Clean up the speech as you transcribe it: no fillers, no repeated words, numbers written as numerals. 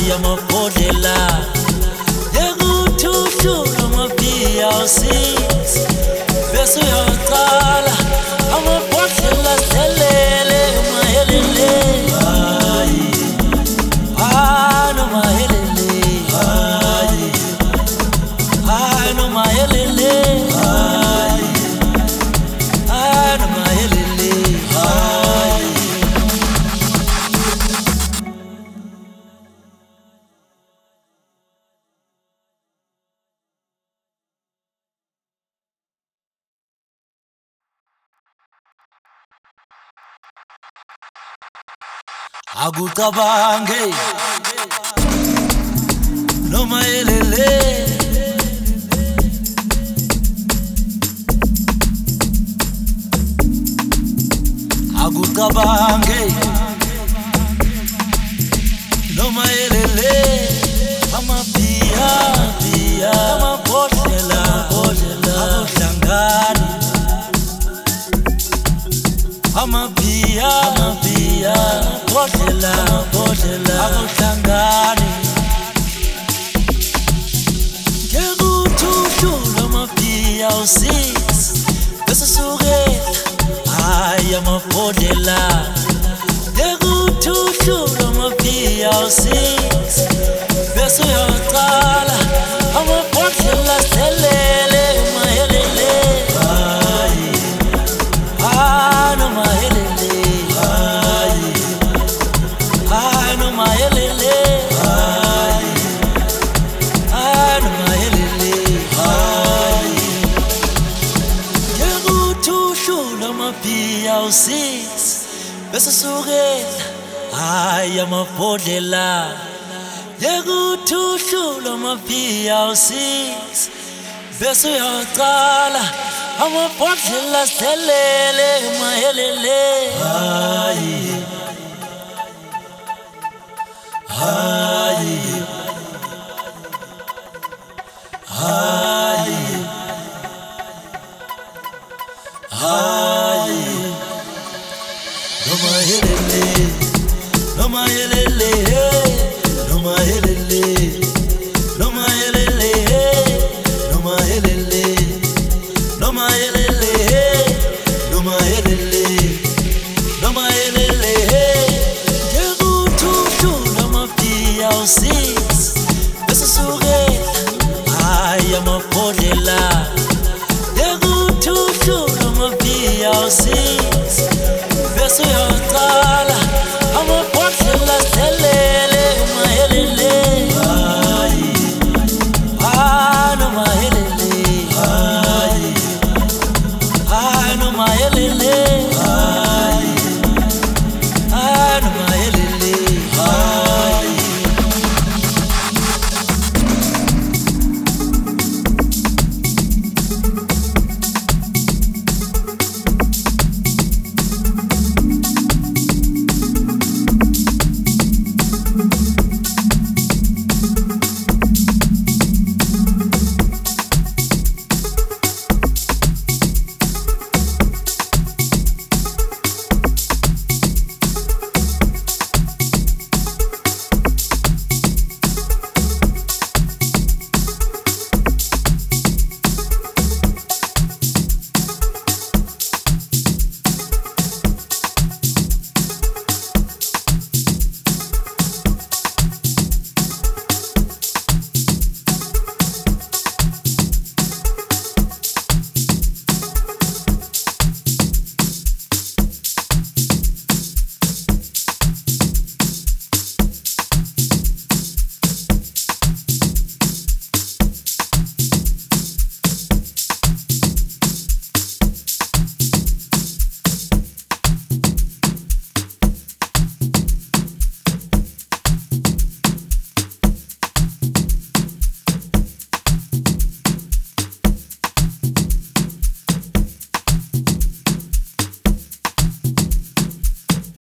amabhodlela yekuthushuka amabhiya usis bese uyaqala amabhodlela selele mahelele no mahelele no mahelele no mahelele akucabange noma elele akucabange noma elele amabhiya amabhodlela akuhlangani amabhiya amabhodlela akuhlangani yekuthushula amabhiya usis bese sukela hayi amabhodlela yekuthushula amabhiya usis bese uyaqala amabhodlela selele mahelele no mahelele no mahelele no mahelele yekuthushula amabhiya usis bese sukela hayi amabhodlela yekuthushula amabhiya usis bese uyaqala amabhodlela selele mahelele no mahelele no mahelele no mahelele no mahelele no mahelele no mahelele no mahelele no mahelele yekuthushula amabhiya usis